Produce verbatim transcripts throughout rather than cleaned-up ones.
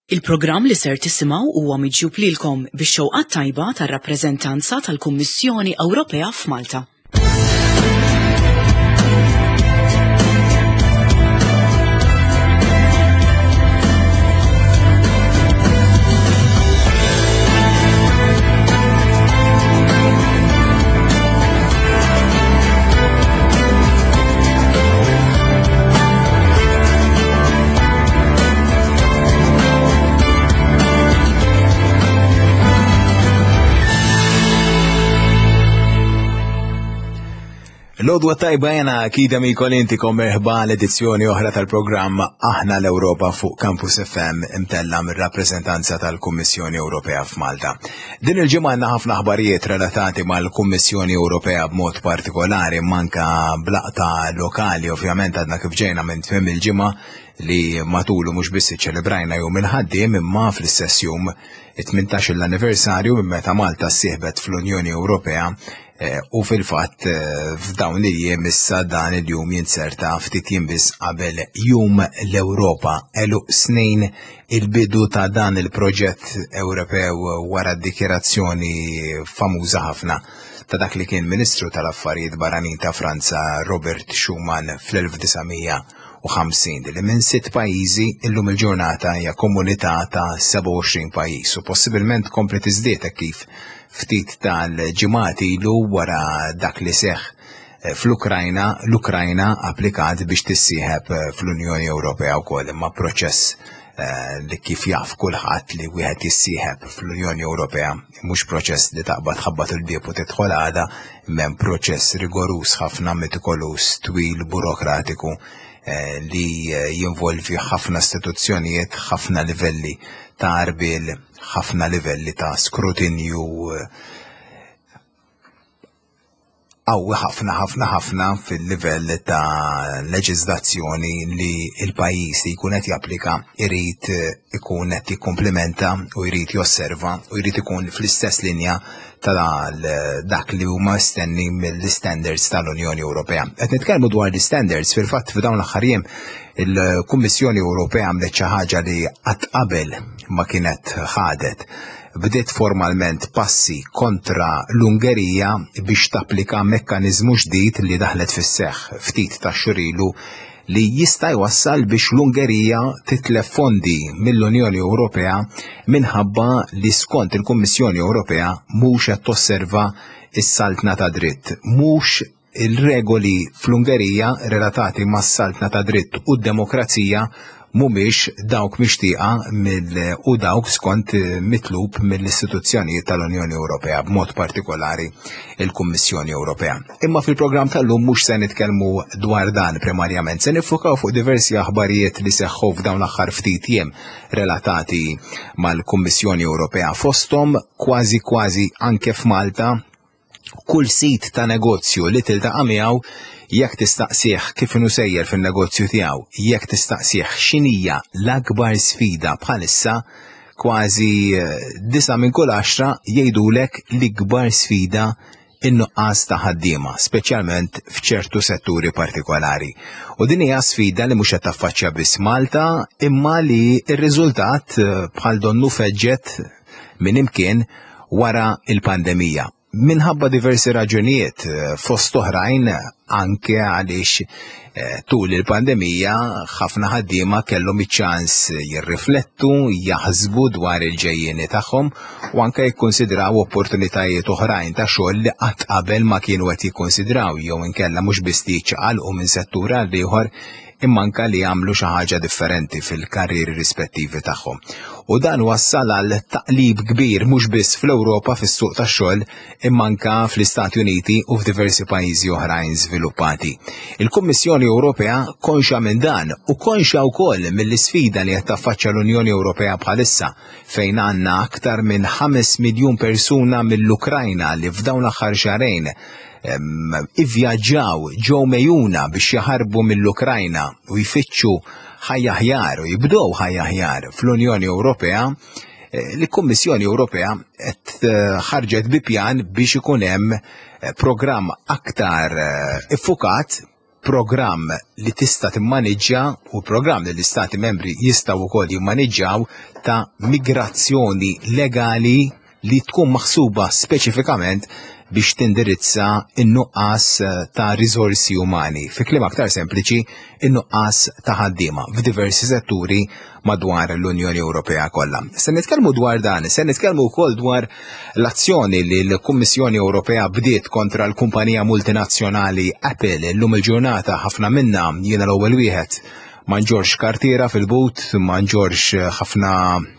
Il-programm li ser tisimgħu huwa miġjub lilkom bix-xewqat tajba tar-rappreżentanza tal-Kummissjoni Ewropea f'Malta. L-odwa tajba jena kida mi kolintikom merħba l-edizzjoni oħra tal-programm Aħna l-Ewropa fuq Campus F M imtella mir-rappreżentanza tal-Kummissjoni Ewropea f'Malta. Din il-ġimgħa għandna ħafna aħbarijiet relatati mal-Kummissjoni Ewropea b'mod partikolari manka blaqta lokali, ovvjament għadna kif ġejna minn tmiem il-ġimgħa li matulu mhux biss iċċelebrajna jum il-ħaddiem imma fl-istess jum it-tmintax l-anniversarju minn meta Malta ssieħbet fl-Unjoni Ewropea. U fil-fatt f'dawn il-jiem issa dan il-jum jinserta ftit jinbis qabel jum l-Ewropa elu snin il-bidu ta' dan il-proġett Ewropew wara d-dikjerazzjoni famuża ħafna ta' dak li kien Ministru tal-Affarijiet Barranin ta' Franza Robert Schuman fl-elf tisa' u ħamsin li minn sitt pajjiżi illum il-ġurnata hija komunità ta' seba' u għoxrin pajjiż u possibilment komplet iżdiet kif ftit tal-ġimgħat ilu wara dak li seħħ fl-Ukrajna, l-Ukrajna applikat biex tissieħeb fl-Unjoni Ewropea wkoll imma proċess li kif jaf kulħadd li wieħed jissieħeb fl-Unjoni Ewropea mhux proċess li taqbad ħabbat il-bieb u tidħol għada imma proċess rigorus ħafna metikolus twil burokratiku li jinvolvi ħafna istituzzjonijiet, ħafna livelli ta' arbil, ħafna livelli ta' skrutinju qawwi ħafna ħafna ħafna fil-livell ta' leġiżlazzjoni li l-pajjiż li jkun qed japplika jrid ikun qed jikkumplementa u jrid josserva u jrid ikun fl-istess linja ta' dak li huma stenni mill-standards tal-Unjoni Ewropea. Qed nitkellmu dwar l-standards fil-fatt f'dawn l-aħħar jiem il-Kummissjoni Ewropea għamlet xi ħaġa li qatt qabel ma kienet ħadet. Bdiet formalment passi kontra l-Ungerija biex tapplika mekkaniżmu ġdid li daħlet fis-seħħ ftit ta' xurilu li jista' jwassal biex l-Ungerija titlef fondi mill-Unjoni Ewropea minħabba li skont il-Kummissjoni Ewropea mhux qed tosserva s-saltna ta' dritt, mhux il-regoli fl-Ungerija relatati mas-saltna ta' dritt u d-demokrazija mhumiex dawk mixtieqa u dawk skont mitlub mill-istituzzjonijiet tal-Unjoni Ewropea b'mod partikolari il-Kummissjoni Ewropea. Imma fil-programm tal-lum mhux se nitkellmu dwar dan primarjament, se nifukaw fuq diversi aħbarijiet li seħħu f'dawn l-aħħar ftit jiem relatati mal-Kummissjoni Ewropea fosthom kważi kważi anke f'Malta kull sit ta' negozju li tiltaqa' miegħu jekk tistaqsih kif inhu sejjer fin-negozju tiegħu, jekk tistaqsih x'inhija l-akbar sfida bħalissa, kważi disa' minn kull għaxra jgħidulek l-ikbar sfida in-nuqqas ta' ħaddiema, speċjalment f'ċertu setturi partikolari. U din hija sfida li mhux qed taffaċċja biss Malta, imma li r-riżultat bħal donnu feġġet minn imkien wara il-pandemija. Minħabba diversi raġunijiet fost oħrajn anke għaliex tul il-pandemija ħafna ħaddiema kellhom iċ-ċans jirriflettu, jaħsbu dwar il-ġejjieni tagħhom u anke jikkonsidraw opportunitajiet oħrajn ta' xogħol li qatt qabel ma kienu qed jikkonsidraw jew inkella mhux biss jiċċaqalqu minn settur għal ieħor imma anke li jagħmlu xi ħaġa differenti fil-karrieri rispettivi tagħhom. U dan wassal għal taqlib kbir mhux biss fl-Ewropa fis-suq tax-xogħol imma anke fl-Istati Uniti u f'diversi pajjiżi oħrajn żviluppati. Il-Kummissjoni Ewropea konxa minn dan u konxa wkoll mill-isfida li qed taffaċċja l-Unjoni Ewropea bħalissa fejn għandna aktar minn ħames miljun persuna mill-Ukrajna li f'dawn l-aħħar xahrejn ivvjaġġaw ġew mejjuna biex jaħarbu mill-Ukrajna u jfittxu ħajja aħjar u jibdew ħajja aħjar fl-Unjoni Ewropea, l-Kummissjoni Ewropea qed ħarġet bi pjan biex ikun hemm programm aktar iffukat, programm li tista' timmaniġġja u programm li l-istati membri jistgħu wkoll jimmaniġġjaw ta' migrazzjoni legali li tkun maħsuba speċifikament biex tindirizza in-nuqqas ta' riżorsi umani. Fi kliem aktar sempliċi, in-nuqqas ta' ħaddiema f'diversi setturi madwar l-Unjoni Ewropea kollha. Se nitkellmu dwar dan, se nitkellmu wkoll dwar l-azzjoni li l-Kummissjoni Ewropea bdiet kontra l-kumpanija multinazzjonali Apple. Llum il-ġurnata ħafna minnha jiena l-ewwel wieħed ma nġorx kartiera fil-but, ma nġorx ħafna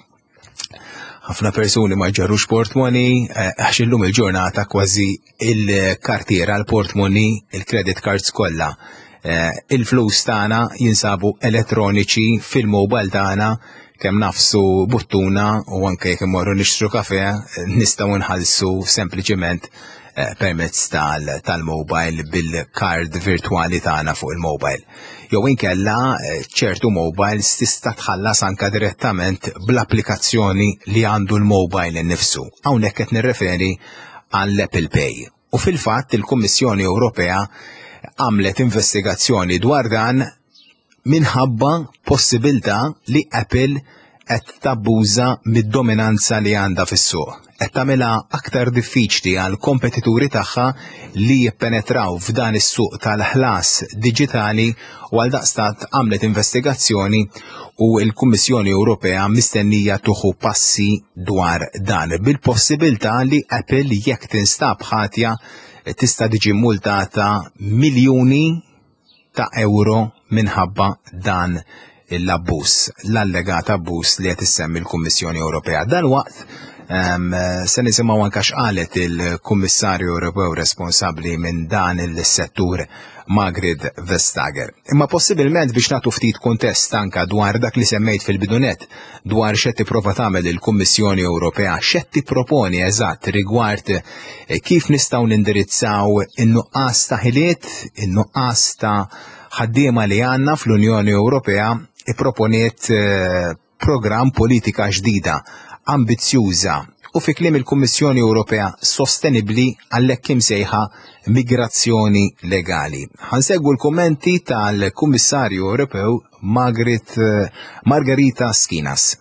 ħafna persuni ma ġarrux portmoney, għax illum il-ġurnata kważi il-kartiera, l-portmoney, il-credit cards kollha. Il-flus tagħna jinsabu elettroniċi fil-mobile tagħna kemm nafsu buttuna u anke jekk imorru nixtru kafe nistgħu nħallsu sempliċement permezz tal-mobile bil-card virtuali tagħna fuq il-mobile. Jew inkella ċertu mobiles tista' tħallas anke direttament bl-applikazzjoni li għandu l-mobile innifsu. Hawnhekk qed nirreferi għall-Apple Pay. U fil-fatt il-Kummissjoni Ewropea għamlet investigazzjoni dwar dan minħabba possibilità li Apple qed tabbuża mid-dominanza li għandha fis-suq. Qed tagħmilha aktar diffiċli għal kompetituri tagħha li jippenetraw f'dan is-suq tal-ħlas diġitali u għal daqstant għamlet investigazzjoni u l-Kummissjoni Ewropea mistennija tuħu passi dwar dan bil-possibilità li Apple jekk tinstab ħatja tista' tiġi multata miljuni ta' euro minħabba dan l-abbuż, l-allegat abbuż li qed issemmi l-Kummissjoni Ewropea. Dan waqt Um, se nisimgħu anke x'qalet il-Kummissarju Ewropew responsabbli minn dan il-settur Margret Vestager. Imma possibilment biex nagħtu ftit kuntest anke dwar dak li semmejt fil-bidunet dwar x'qed tipprova tagħmel il-Kummissjoni Ewropea, x'qed tipproponi eżatt rigward kif nistgħu nindirizzaw in-nuqqas ta' ħiliet, in-nuqqas ta' ħaddiema li għandna fl-Unjoni Ewropea ipproponiet uh, programm politika ġdida ambizzjuża u fi kliem il-Kummissjoni Ewropea sostenibbli għalhekk imsejħa migrazzjoni legali. Ħansegwu l-kummenti tal-Kummissarju Ewropew Margaret, uh, Margarita Skinas.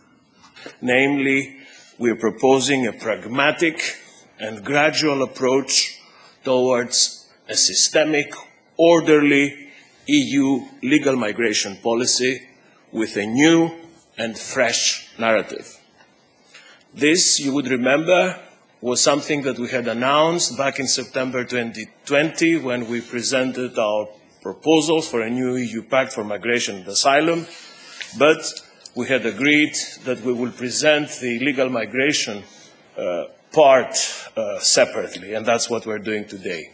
Namely, we are proposing a pragmatic and gradual approach towards a systemic, orderly E U legal migration policy with a new and fresh narrative. This, you would remember, was something that we had announced back in September twenty twenty when we presented our proposals for a new E U Pact for Migration and Asylum, but we had agreed that we will present the legal migration uh, part uh, separately, and that's what we're doing today.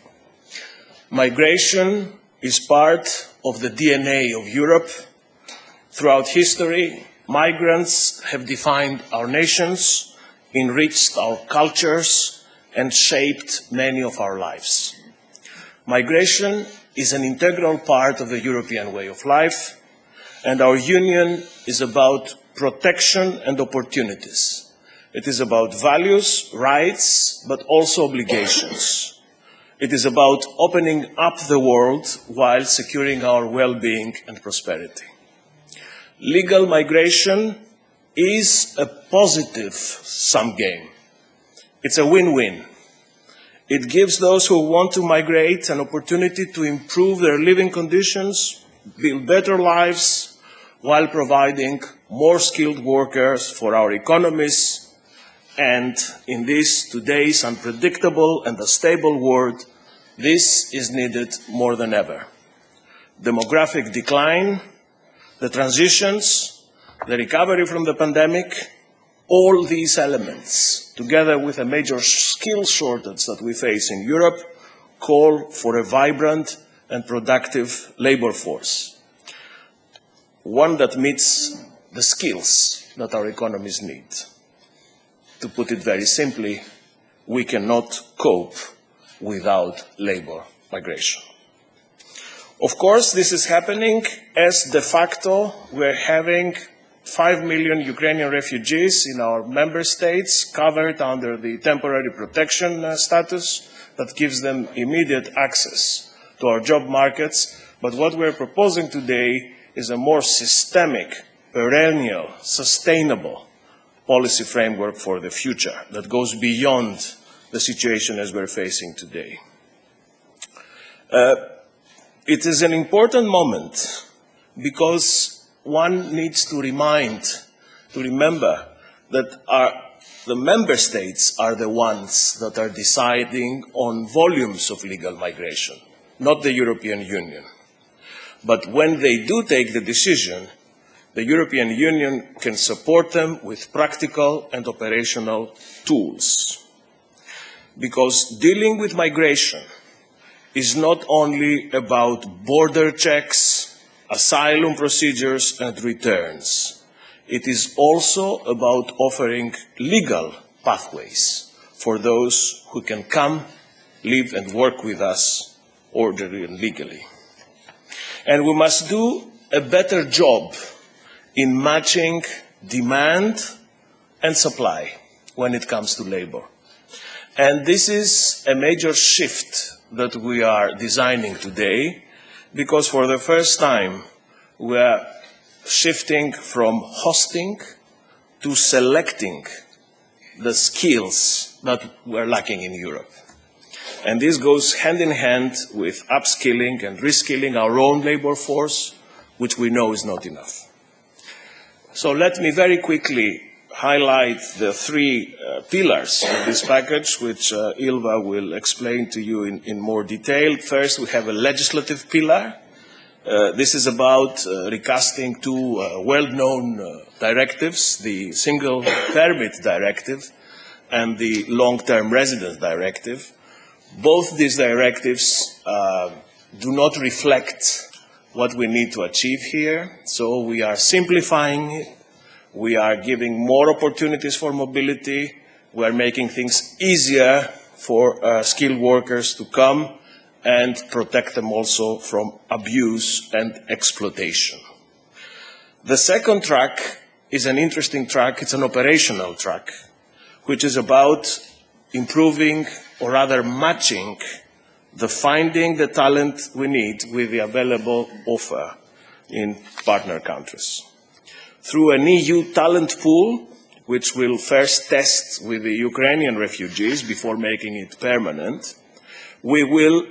Migration is part of the D N A of Europe. Throughout history, migrants have defined our nations, enriched our cultures, and shaped many of our lives. Migration is an integral part of the European way of life, and our union is about protection and opportunities. It is about values, rights, but also obligations. It is about opening up the world while securing our well-being and prosperity. Legal migration is a positive sum game. It's a win-win. It gives those who want to migrate an opportunity to improve their living conditions, build better lives, while providing more skilled workers for our economies. And in this today's unpredictable and unstable world, this is needed more than ever. Demographic decline, the transitions, the recovery from the pandemic, all these elements, together with a major skill shortage that we face in Europe, call for a vibrant and productive labor force, one that meets the skills that our economies need. To put it very simply, we cannot cope without labor migration. Of course, this is happening as de facto we're having five million Ukrainian refugees in our member states covered under the temporary protection uh, status that gives them immediate access to our job markets, But what we're proposing today is a more systemic, perennial, sustainable policy framework for the future that goes beyond the situation as we're facing today. Uh, it is an important moment because one needs to remind, to remember that our, the member states are the ones that are deciding on volumes of legal migration, not the European Union. But when they do take the decision, the European Union can support them with practical and operational tools. Because dealing with migration is not only about border checks, asylum procedures and returns. It is also about offering legal pathways for those who can come, live and work with us orderly and legally. And we must do a better job in matching demand and supply when it comes to labor. And this is a major shift that we are designing today, because for the first time we are shifting from hosting to selecting the skills that we're lacking in Europe. And this goes hand in hand with upskilling and reskilling our own labor force, which we know is not enough. So let me very quickly highlight the three uh, pillars of this package, which uh, Ylva will explain to you in, in more detail. First, we have a legislative pillar. Uh, this is about uh, recasting two uh, well-known uh, directives, the Single Permit Directive and the Long-Term Residence Directive. Both these directives uh, do not reflect what we need to achieve here, so we are simplifying it. We are giving more opportunities for mobility. We are making things easier for uh, skilled workers to come and protect them also from abuse and exploitation. The second track is an interesting track. It's an operational track, which is about improving, or rather matching, the finding the talent we need with the available offer in partner countries. Through an E U talent pool, which we'll first test with the Ukrainian refugees before making it permanent, we will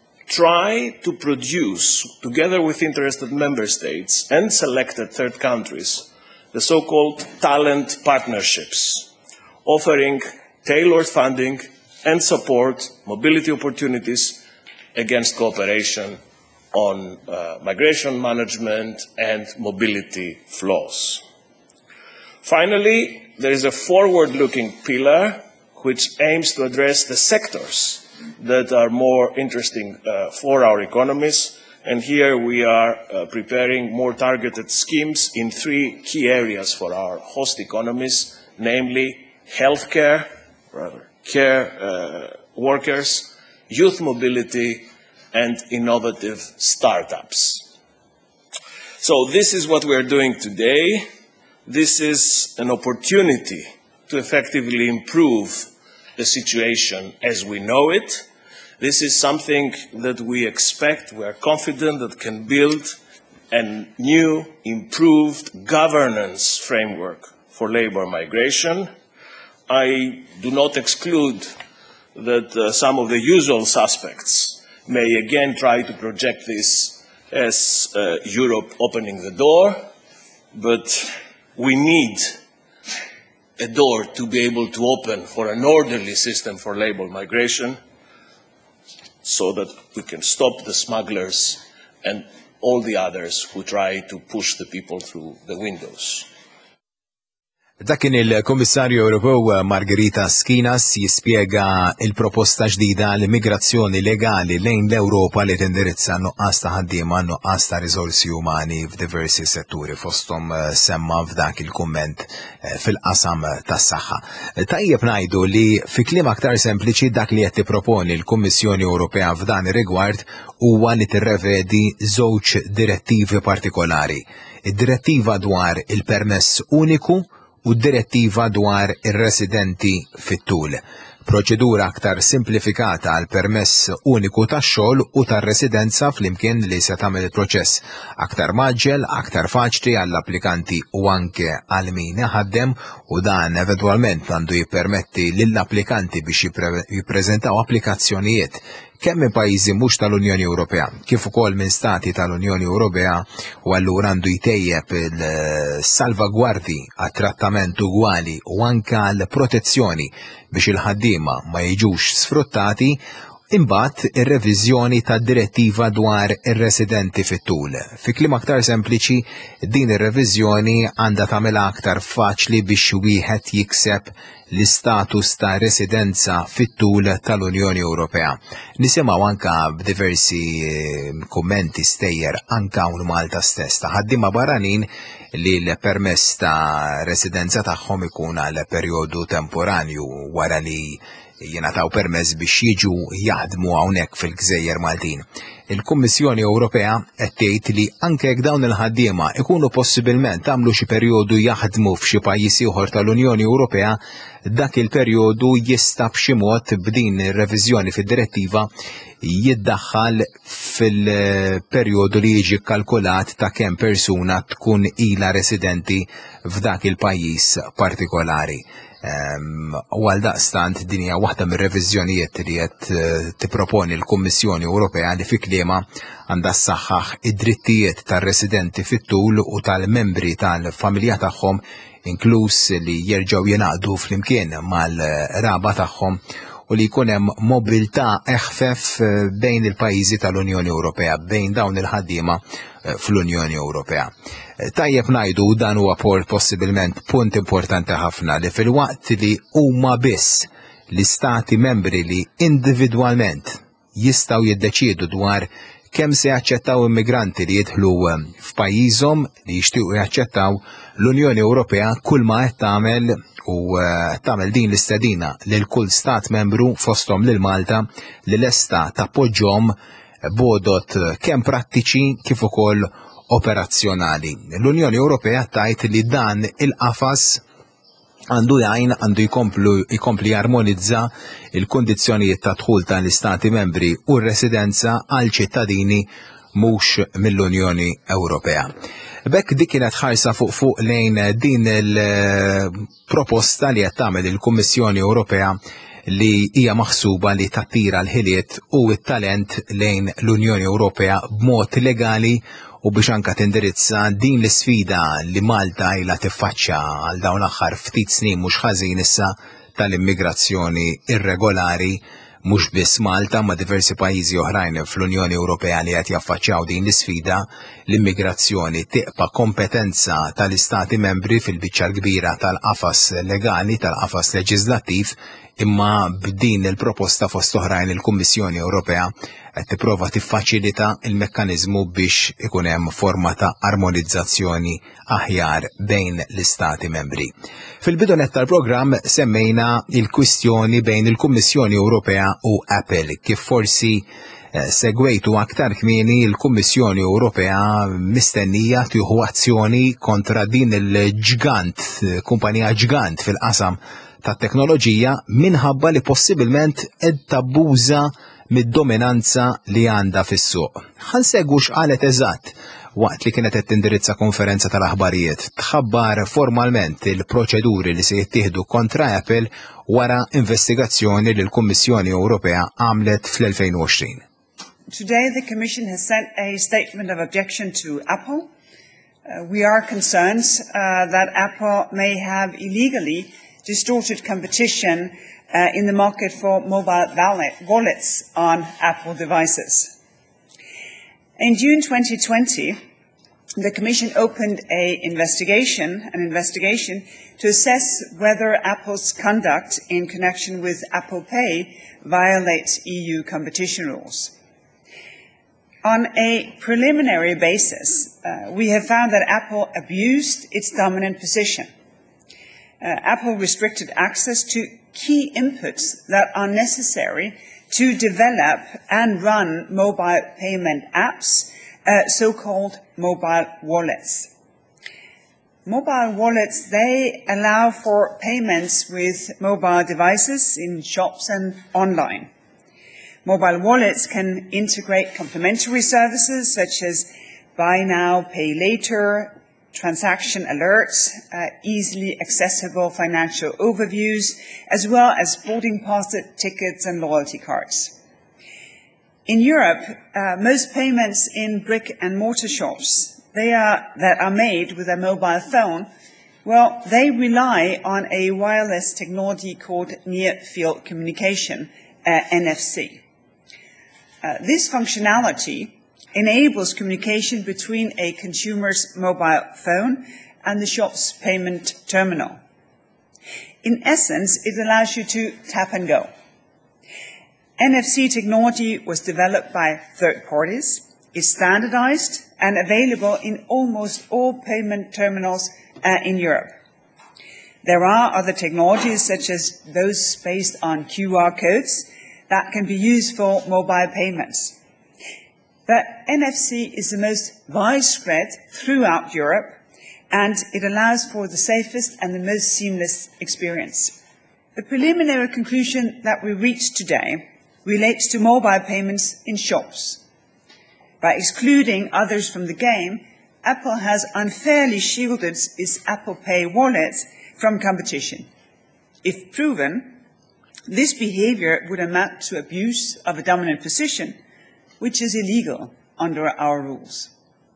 try to produce, together with interested member states and selected third countries, the so-called talent partnerships, offering tailored funding and support, mobility opportunities against cooperation on uh, migration management and mobility flows. Finally, there is a forward-looking pillar which aims to address the sectors that are more interesting uh, for our economies. And here we are uh, preparing more targeted schemes in three key areas for our host economies, namely healthcare, rather, care uh, workers, youth mobility, and innovative startups. So this is what we are doing today. This is an opportunity to effectively improve the situation as we know it. This is something that we expect, we are confident that can build a new, improved governance framework for labor migration. I do not exclude that uh, some of the usual suspects may again try to project this as uh, Europe opening the door, but we need a door to be able to open for an orderly system for labor migration so that we can stop the smugglers and all the others who try to push the people through the windows. Dak kien il-Kummissarju Ewropew Margherita Skinas jispjega il-proposta ġdida l-immigrazzjoni legali lejn l-Ewropa li tindirizza nuqqas ta' ħaddiema nuqqas ta' riżorsi umani f'diversi setturi fosthom semma f'dak il-kumment fil-qasam tas-saħħa. Tajjeb ngħidu li fi kliem aktar sempliċi dak li qed tipproponi l-Kummissjoni Ewropea f'dan ir-rigward huwa li tirrevedi żewġ direttivi partikolari. Id-direttiva dwar il-permess uniku u d-direttiva dwar ir-residenti fit-tul. proċedura aktar simplifikata għal permess uniku tax-xogħol u tar-residenza flimkien li se tagħmel il-proċess aktar maġġel, aktar faċli għall-applikanti u anke għal min iħaddem, u dan eventwalment għandu jippermetti lill-applikanti biex jippreżentaw applikazzjonijiet kemm minn pajjiżi mhux tal-Unjoni Ewropea kif ukoll minn stati tal-Unjoni Ewropea, u allura għandu jtejjeb il-salvagwardji għat-trattament ugwali u anke għall protezzjoni biex il-ħaddiema ma jiġux sfruttati. Imbagħad ir-reviżjoni tad-direttiva dwar ir-residenti fit-tul. Fi kliem aktar sempliċi, din ir-reviżjoni għandha tagħmilha aktar faċli biex wieħed jikseb l-istatus ta' residenza fit-tul tal-Unjoni Ewropea. Nisimgħu anke b'diversi kummenti stejjer anke hawn Malta stess ta' ħaddiema barranin li l-permess ta' residenza tagħhom ikun għal perjodu temporanju wara li jingħataw permess biex jiġu jaħdmu hawnhekk fil-Gżejjer Maltin. Il-Kummissjoni Ewropea qed tgħid li anke jekk dawn il-ħaddiema ikunu possibilment għamlu xi perjodu jaħdmu f'xi pajjiż ieħor tal-Unjoni Ewropea, dak il-perjodu jista' b'xi mod b'din ir-reviżjoni fid-direttiva jiddaħħal fil-perjodu li jiġi kkalkulat ta' kemm persuna tkun ilha residenti f'dak il-pajjiż partikolari. U għal daqstant din hija waħda mir-reviżjonijiet li qed tipproponi l-Kummissjoni Ewropea li fi kliema għandha ssaħħaħ id-drittijiet tar-residenti fit-tul u tal-membri tal-familja tagħhom, inkluż li jerġgħu jingħaqdu flimkien mal-raba tagħhom u li jkun hemm mobilità eħfef bejn il-pajjiżi tal-Unjoni Ewropea, bejn dawn il-ħaddiema fl-Unjoni Ewropea. Tajjeb ngħidu dan huwa possibilment punt importanti ħafna li fil-waqt li huma biss l-istati membri li individwalment jistgħu jiddeċiedu dwar kemm se jaċċettaw immigranti li jidħlu f'pajjiżhom li jixtiequ jaċċettaw, l-Unjoni Ewropea kull ma qed tagħmel u tagħmel din l-istedina lil kull stat membru fosthom lil Malta li lesta tappoġġhom bodot kemm prattiċi kif ukoll operazzjonali. L-Unjoni Ewropea tajt li dan il-qafas għandu jgħin għandu jkompli jarmonizza il-kondizzjonijiet ta' dħul tal-istati membri u r-residenza għal ċittadini mhux mill-Unjoni Ewropea. Bekk dik kienet ħarsa fuq fuq lejn din il-proposta li qed tagħmel il-Kummissjoni Ewropea li hija maħsuba li tattira l-ħiliet u t-talent lejn l-Unjoni Ewropea b'mod legali u biex anka tindirizza din l-isfida li Malta ilha tiffaċċja għal dawn l-aħħar ftit snin mhux ħażin issa tal-immigrazzjoni irregolari, mhux biss Malta ma' diversi pajjiżi oħrajn fl-Unjoni Ewropea li qed jaffaċċjaw din l-isfida. L-immigrazzjoni tieqpa kompetenza tal-istati membri fil-biċċa l-kbira tal-qafas legali, tal-qafas leġislattiv, imma b'din il-proposta fost oħrajn il-Kummissjoni Ewropea qed tipprova tiffaċilita l-mekkaniżmu biex ikun hemm forma ta' armonizzazzjoni aħjar bejn l-istati membri. Fil-bidunet tal-programm semmejna il-kwistjoni bejn il-Kummissjoni Ewropea u Apple, kif forsi segwejtu aktar kmieni il-Kummissjoni Ewropea mistennija tieħu azzjoni kontra din il-ġgant, kumpanija ġgant fil-qasam tat-teknoloġija minħabba li possibilment qed tabbuża mid-dominanza li għandha fis-suq. Ħansegwu x'qalet eżatt waqt li kienet qed tindirizza konferenza tal-aħbarijiet tħabbar formalment il-proċeduri li se jittieħdu kontra Apple wara investigazzjoni li l-Kummissjoni Ewropea għamlet fl-twenty twenty. Today the Commission has sent a statement of objection to Apple. Uh, we are concerned uh, that Apple may have illegally distorted competition uh, in the market for mobile wallets on Apple devices. In June twenty twenty, the Commission opened a investigation, an investigation to assess whether Apple's conduct in connection with Apple Pay violates E U competition rules. On a preliminary basis, uh, we have found that Apple abused its dominant position. Uh, Apple restricted access to key inputs that are necessary to develop and run mobile payment apps, uh, so-called mobile wallets. Mobile wallets, they allow for payments with mobile devices in shops and online. Mobile wallets can integrate complementary services such as buy now, pay later, transaction alerts, uh, easily accessible financial overviews, as well as boarding pass tickets and loyalty cards. In Europe, uh, most payments in brick and mortar shops they are, that are made with a mobile phone, well, they rely on a wireless technology called near-field communication, uh, N F C. Uh, this functionality enables communication between a consumer's mobile phone and the shop's payment terminal. In essence, it allows you to tap and go. N F C technology was developed by third parties, is standardized and available in almost all payment terminals uh, in Europe. There are other technologies, such as those based on Q R codes, that can be used for mobile payments. But N F C is the most widespread throughout Europe, and it allows for the safest and the most seamless experience. The preliminary conclusion that we reached today relates to mobile payments in shops. By excluding others from the game, Apple has unfairly shielded its Apple Pay wallet from competition. If proven, this behavior would amount to abuse of a dominant position, which is illegal under our rules.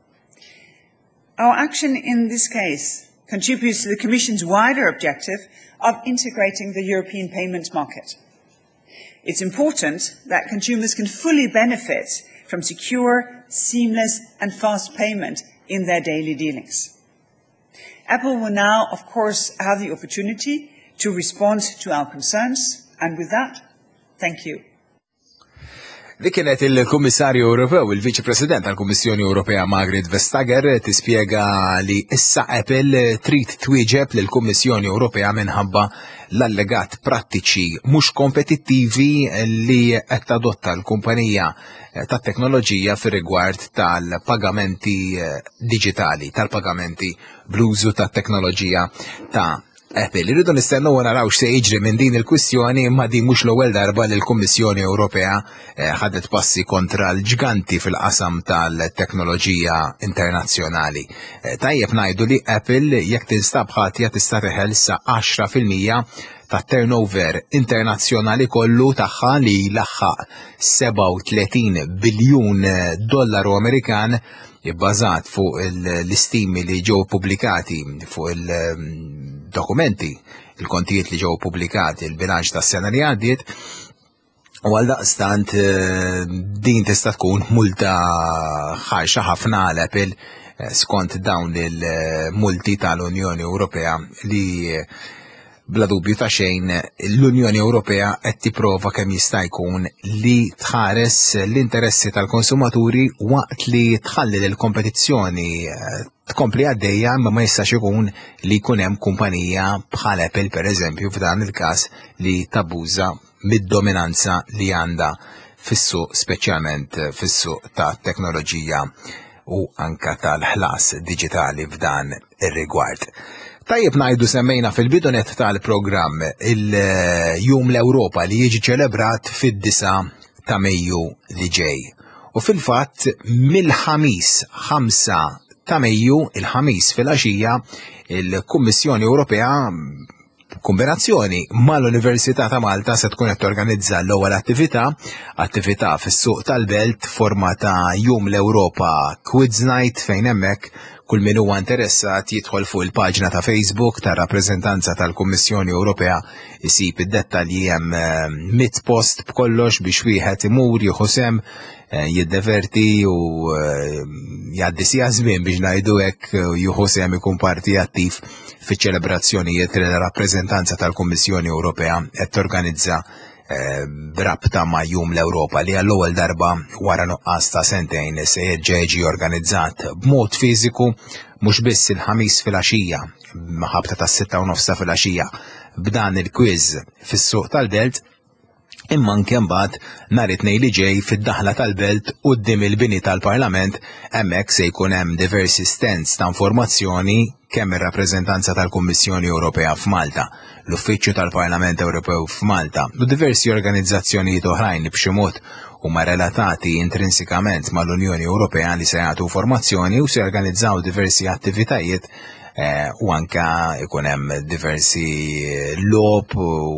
Our action in this case contributes to the Commission's wider objective of integrating the European payments market. It's important that consumers can fully benefit from secure, seamless, and fast payment in their daily dealings. Apple will now, of course, have the opportunity to respond to our concerns, and with that, thank you. Dik kienet il-Kummissarju Ewropew, il-Viċi President tal-Kummissjoni Ewropea Margrethe Vestager tispjega li issa Apple trid twieġeb lill-Kummissjoni Ewropea minħabba l-allegat prattiċi mhux kompetittivi li qed tadotta l-kumpanija tat-teknoloġija fir-rigward tal-pagamenti diġitali, tal-pagamenti bl-użu tat-teknoloġija ta' Apple. Irridu nistennu u naraw x'se jiġri minn din il-kwistjoni, imma din mhux l-ewwel darba li l-Kummissjoni Ewropea ħadet passi kontra l-ġganti fil-qasam tal-teknoloġija internazzjonali. Tajjeb ngħidu li Apple jekk tinstab ħatja tista' teħel sa għaxra fil-mija tat-turnover internazzjonali kollu tagħha li laħħaq seba' u tletin biljun dollaru Amerikan bbażat fuq l-istimi li ġew pubblikati fuq il-dokumenti, il-kontijiet li ġew pubblikati, il-bilanċ tas-sena li għaddiet, u għaldaqstant din tista' tkun multa ħarxa ħafna għal Apple skont dawn il-multi tal-Unjoni Ewropea li bla dubju ta' xejn l-Unjoni Ewropea qed tipprova kemm jista' jkun li tħares l-interessi tal-konsumaturi waqt li tħalli l-kompetizzjoni tkompli għaddejja, imma ma jistax ikun li jkun hemm kumpanija bħal Apple pereżempju f'dan il-każ li tabbuża mid-dominanza li għandha fis-suq, speċjalment fis-suq ta' teknoloġija u anka tal-ħlas diġitali f'dan ir-rigward. Tajjeb ngħidu semmejna fil-bidunet tal-programm il-Jum l-Ewropa li jiġi ċelebrat fid-disa ta' Mejju li ġej. U fil-fatt mill-ħamis ħamsa ta' Mejju, il-ħamis fil-għaxija, il-Kummissjoni Ewropea kombinazzjoni mal-Università ta' Malta se tkun qed torganizza l-ewwel attività, attività fis-suq tal-Belt forma ta' Jum l-Ewropa Quiz Night fejn hemmhekk kull min huwa interessat jidħol fuq il-paġna ta' Facebook tar rappreżentanza tal-Kummissjoni Ewropea isib id-dettalji hemm mit post b'kollox biex wieħed imur jieħu sem jiddeverti u jgħaddi sija żmien biex ngħidu hekk jieħu sem ikun parti attiv fiċ-ċelebrazzjonijiet li l-rappreżentanza tal-Kummissjoni Ewropea qed torganizza b'rabta ma' Jum l-Ewropa li għall-ewwel darba wara nuqqas ta' sentejn se jiġi organizzat b'mod fiżiku mhux biss il-ħamis fil-għaxija ħabta tas-sitta u nofsa fil-għaxija b'dan il-kwiż fis-suq tal-Belt, imma anke mbagħad nhar it-tnejn li ġej fid-daħla tal-Belt quddiem il-bini tal-Parlament hemmhekk se jkun hemm diversi stands ta' informazzjoni kemm ir-rappreżentanza tal-Kummissjoni Ewropea f'Malta, l-Uffiċċju tal-Parlament Ewropew f'Malta u diversi organizzazzjonijiet oħrajn b'xi mod huma relatati intrinsikament mal-Unjoni Ewropea li se jagħtu informazzjoni u se jorganizzaw diversi attivitajiet eh, u anka ikun hemm diversi lob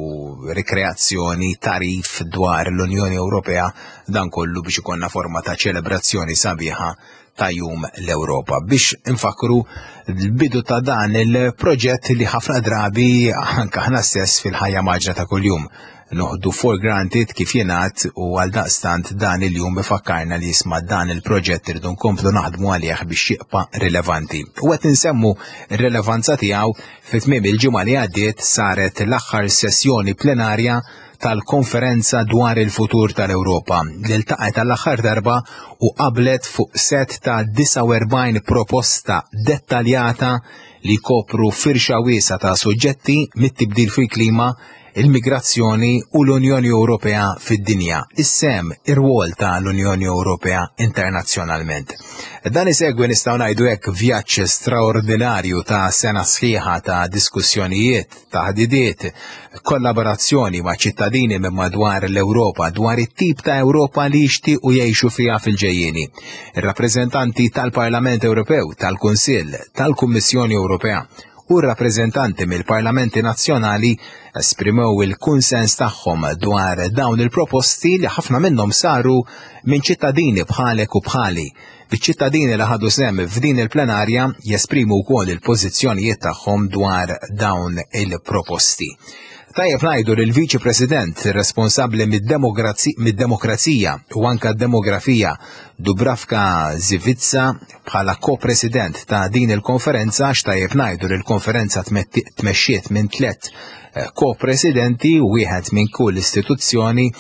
u rekreazzjoni tarif dwar l-Unjoni Ewropea dan kollu biex ikonna forma ta' ċelebrazzjoni sabiħa ta' jum l-Ewropa biex infakru l-bidu ta' dan il-proġett li ħafna drabi anka ħna stess fil-ħajja maġra ta' kuljum noħdu for granted kif jingħad u għal daqstant dan il-jum bifakkarna li jisma' dan il-proġett irdu nkomplu naħdmu għalih biex jibqa' rilevanti. U qed insemmu r-rilevanza tiegħu fit-tmiem il-ġimgħa li għaddiet saret l-aħħar sessjoni plenarja tal-konferenza dwar il-futur tal-Ewropa li ltaqgħet tal-aħħar darba u qablet fuq set ta' disa u erbgħin proposta dettaljata li kopru firxa wiesa ta' suġġetti mit-tibdil fil-klima, il-migrazzjoni u l-Unjoni Ewropea fid-dinja, is-sem ir-rwol ta' l-Unjoni Ewropea internazzjonalment. Dan isegwi nistgħu ngħidu hekk vjaġġ straordinarju ta' sena sħiħa ta' diskussjonijiet, ta' ħdidiet, kollaborazzjoni ma' ċittadini minn madwar l-Ewropa dwar it-tip ta' Ewropa li jixtiequ jgħixu fiha fil-ġejjieni. Ir-rappreżentanti tal-Parlament Ewropew, tal-Kunsill, tal-Kummissjoni Ewropea u r-rappreżentanti mill-Parlamenti Nazzjonali esprimew il-kunsens tagħhom dwar dawn il-proposti li ħafna minnhom saru minn ċittadini bħalek u bħali. Biċ-ċittadini li ħadu sehem f'din il-plenarja jesprimu wkoll il-pożizzjonijiet tagħhom dwar dawn il-proposti. Tajjeb ngħidu li l-Viċi President responsabbli mid-demokrazija u anke d-demografija Dubravka Zivitsa bħala ko-president ta' din il-konferenza x'tajjeb ngħidu li l-konferenza tmexxiet minn tliet ko-presidenti u wieħed minn kull istituzzjoni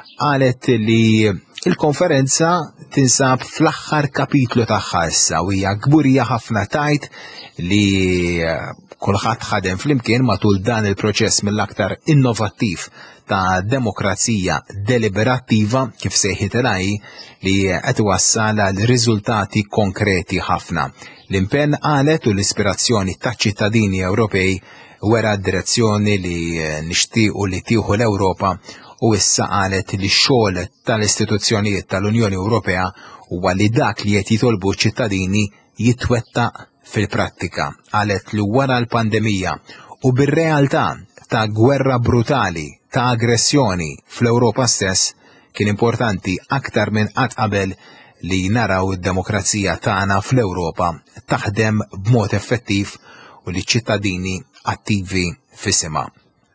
qalet li il-konferenza tinsab fl-aħħar kapitlu tagħha issa u hija kburija ħafna tajt li kulħadd ħadem flimkien matul dan il-proċess mill-aktar innovattiv ta' demokrazija deliberattiva kif sejħiet ilha li qed iwassal għal riżultati konkreti ħafna. L-impenn qalet u l-ispirazzjoni taċ-ċittadini Ewropej wera d-direzzjoni li nixtiequ li tieħu l-Ewropa u issa qalet li x-xogħol tal-istituzzjonijiet tal-Unjoni Ewropea huwa li dak li qed jitolbu ċ-ċittadini jitwettaq fil-prattika. Qalet li wara l-pandemija u bir-realtà ta' gwerra brutali ta' aggressjoni fl-Ewropa stess kien importanti aktar minn qatt qabel li naraw id-demokrazija tagħna fl-Ewropa taħdem b'mod effettiv u li ċittadini attivi fis-sema.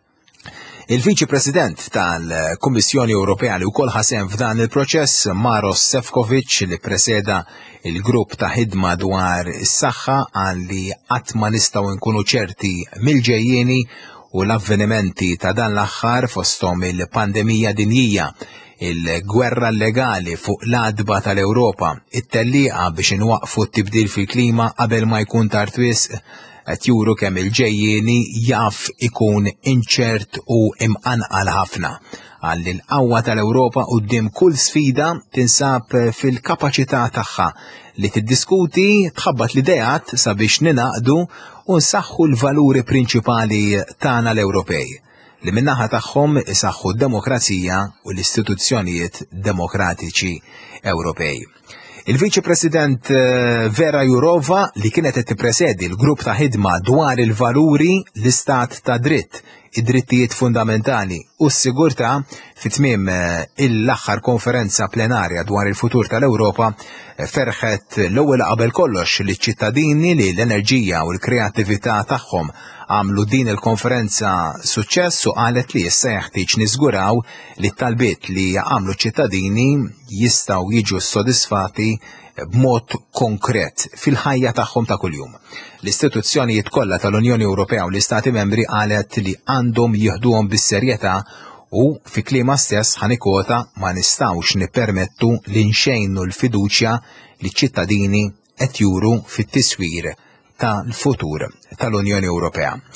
Il-Viċi President tal-Kummissjoni Ewropea li wkoll ħasem f'dan il-proċess Maros Sefcovic li preseda il-grupp ta' ħidma dwar is-saħħa qal li qatt ma nistgħu nkunu ċerti mill-ġejjieni u l-avvenimenti ta' dan l-aħħar fosthom il-pandemija dinjija, il-gwerra legali fuq l-adba tal-Ewropa, it-tellieqa biex inwaqfu t-tibdil fil-klima qabel ma jkun tard wisq qed juru kemm il-ġejjieni jaf ikun inċert u imqanqal ħafna. Għalli l-qawwa tal-Ewropa quddiem kull sfida tinsab fil-kapaċità tagħha li tiddiskuti tħabbat l-idejat sabiex ninaqdu u nsaħħu l-valuri prinċipali tagħna l-Ewropej li min-naħa tagħhom isaħħu d-demokrazija u l-istituzzjonijiet demokratiċi Ewropej. Il-Viċi President Vera Jourova li kienet qed tippresedi l-grupp ta' ħidma dwar il-valuri, l-istat ta' dritt, id-drittijiet fundamentali u s-sigurtà fit-tmiem l-aħħar konferenza plenarja dwar il-futur tal-Ewropa ferħet l-ewwel qabel kollox li ċ-ċittadini li l-enerġija u l-kreattività tagħhom għamlu din il-konferenza suċċess u qalet li issa jeħtieġ niżguraw li t-talbiet li għamlu ċittadini jistgħu jiġu sodisfati b'mod konkret fil-ħajja tagħhom ta' kuljum. L-istituzzjonijiet kollha tal-Unjoni Ewropea u l-Istati Membri qalet li għandhom jieħduhom bis-serjetà u fi kliema stess ħanikwota ma nistgħux nippermettu li nxejnu l-fiduċja li ċ-ċittadini qed juru fit-tiswir tal-futur tal-Unjoni Ewropea.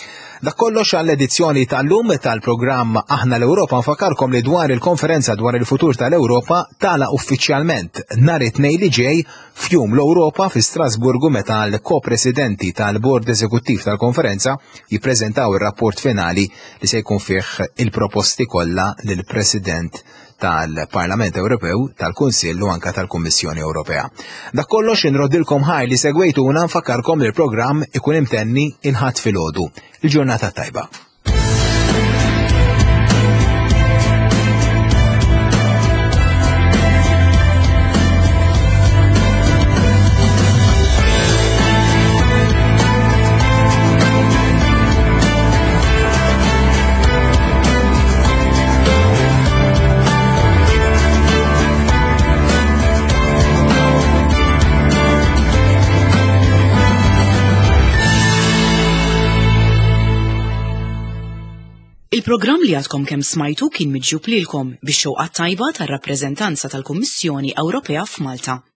Dak kollox għall-edizzjoni tal-lum tal-programm Aħna l-Ewropa nfakarkom li dwar il-konferenza dwar il-futur tal-Ewropa tala uffiċjalment nhar it-tnejn li ġej f'Jum l-Ewropa fi Strasburgu meta l-ko-presidenti tal-Bord Eżekuttiv tal-konferenza jippreżentaw ir-rapport finali li se jkun fih il-proposti kollha lill-President tal-Parlament Ewropew, tal-Kunsill u anke tal-Kummissjoni Ewropea. Dak kollox inroddilkom ħaj li segwejtuna nfakkarkom li l-programm ikun imtenni il-ħadd filgħodu. Il-ġurnata tajba. Il-programm li għadkom kemm smajtu kien miġġub lilkom bix-xewqat tajba tar-rappreżentanza tal-Kummissjoni Ewropea f'Malta.